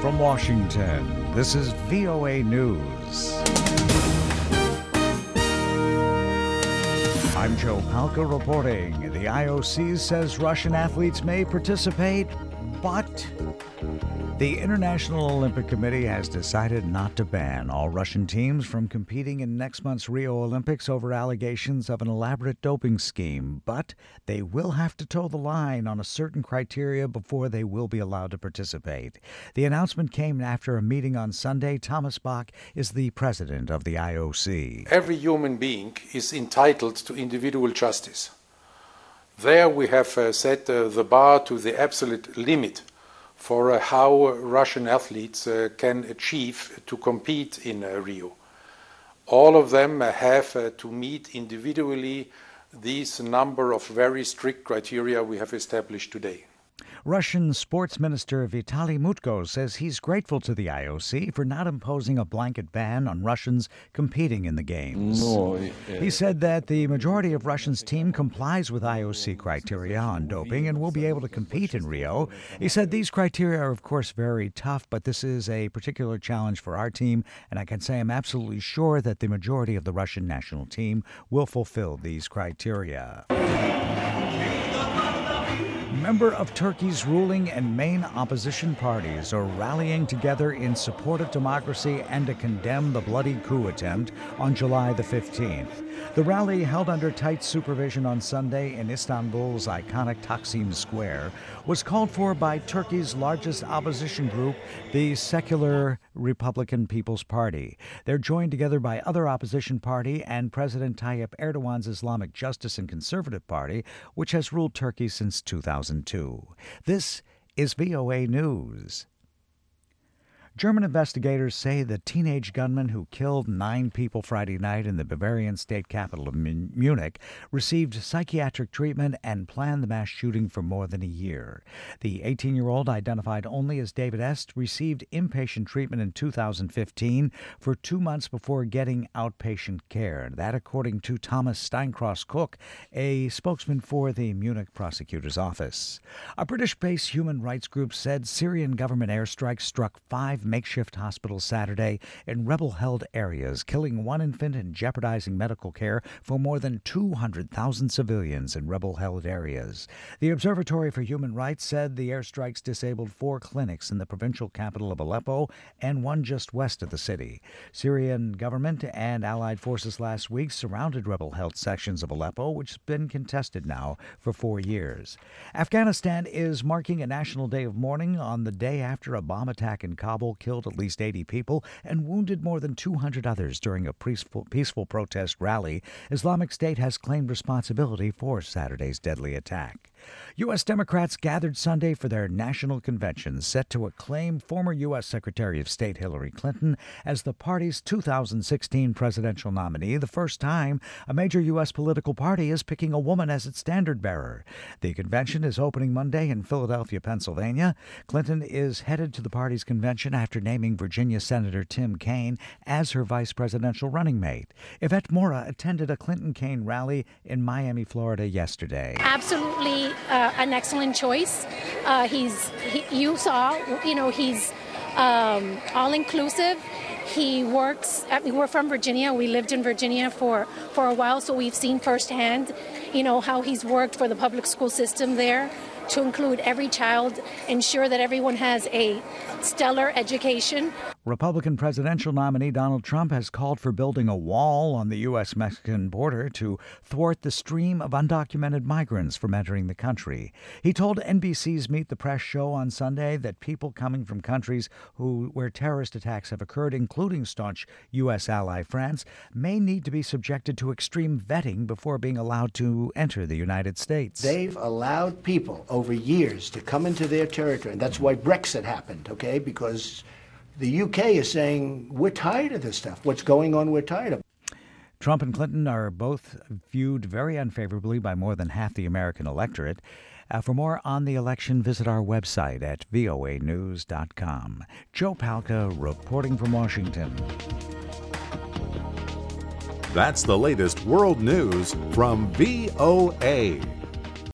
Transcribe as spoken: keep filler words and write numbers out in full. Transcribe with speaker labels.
Speaker 1: From Washington, this is V O A News. I'm Joe Palca reporting. The I O C says Russian athletes may participate, but the International Olympic Committee has decided not to ban all Russian teams from competing in next month's Rio Olympics over allegations of an elaborate doping scheme. But they will have to toe the line on a certain criteria before they will be allowed to participate. The announcement came after a meeting on Sunday. Thomas Bach is the president of the I O C.
Speaker 2: Every human being is entitled to individual justice. There we have uh, set uh, the bar to the absolute limit for uh, how Russian athletes uh, can achieve to compete in uh, Rio. All of them uh, have uh, to meet individually these number of very strict criteria we have established today.
Speaker 1: Russian Sports Minister Vitaly Mutko says he's grateful to the I O C for not imposing a blanket ban on Russians competing in the Games. No, uh, he said that the majority of Russia's team complies with I O C criteria on doping and will be able to compete in Rio. He said these criteria are, of course, very tough, but this is a particular challenge for our team, and I can say I'm absolutely sure that the majority of the Russian national team will fulfill these criteria. Member of Turkey's ruling and main opposition parties are rallying together in support of democracy and to condemn the bloody coup attempt on July the fifteenth. The rally, held under tight supervision on Sunday in Istanbul's iconic Taksim Square, was called for by Turkey's largest opposition group, the Secular Republican People's Party. They're joined together by other opposition party and President Tayyip Erdogan's Islamic Justice and Conservative Party, which has ruled Turkey since two thousand two. This is V O A News. German investigators say the teenage gunman who killed nine people Friday night in the Bavarian state capital of Munich received psychiatric treatment and planned the mass shooting for more than a year. The eighteen-year-old, identified only as David Est, received inpatient treatment in two thousand fifteen for two months before getting outpatient care. That, according to Thomas Steinkross-Cook, a spokesman for the Munich prosecutor's office. A British-based human rights group said Syrian government airstrikes struck five makeshift hospitals Saturday in rebel-held areas, killing one infant and jeopardizing medical care for more than two hundred thousand civilians in rebel-held areas. The Observatory for Human Rights said the airstrikes disabled four clinics in the provincial capital of Aleppo and one just west of the city. Syrian government and allied forces last week surrounded rebel-held sections of Aleppo, which has been contested now for four years. Afghanistan is marking a national day of mourning on the day after a bomb attack in Kabul killed at least eighty people and wounded more than two hundred others during a peaceful, peaceful protest rally. Islamic State has claimed responsibility for Saturday's deadly attack. U S Democrats gathered Sunday for their national convention, set to acclaim former U S Secretary of State Hillary Clinton as the party's two thousand sixteen presidential nominee, the first time a major U S political party is picking a woman as its standard-bearer. The convention is opening Monday in Philadelphia, Pennsylvania. Clinton is headed to the party's convention after naming Virginia Senator Tim Kaine as her vice presidential running mate. Yvette Mora attended a Clinton-Kaine rally in Miami, Florida yesterday.
Speaker 3: Absolutely uh, an excellent choice. Uh, he's, he, you saw, you know, he's um, all-inclusive. He works, I mean, we're from Virginia. We lived in Virginia for, for a while, so we've seen firsthand, you know, how he's worked for the public school system there to include every child, ensure that everyone has a stellar education.
Speaker 1: Republican presidential nominee Donald Trump has called for building a wall on the U S Mexican border to thwart the stream of undocumented migrants from entering the country. He told N B C's Meet the Press show on Sunday that people coming from countries who where terrorist attacks have occurred, including staunch U S ally France, may need to be subjected to extreme vetting before being allowed to enter the United States.
Speaker 4: They've allowed people over years to come into their territory, and that's why Brexit happened, okay? Because the U K is saying, we're tired of this stuff. What's going on, we're tired of.
Speaker 1: Trump and Clinton are both viewed very unfavorably by more than half the American electorate. Uh, for more on the election, visit our website at V O A news dot com. Joe Palca reporting from Washington.
Speaker 5: That's the latest world news from V O A.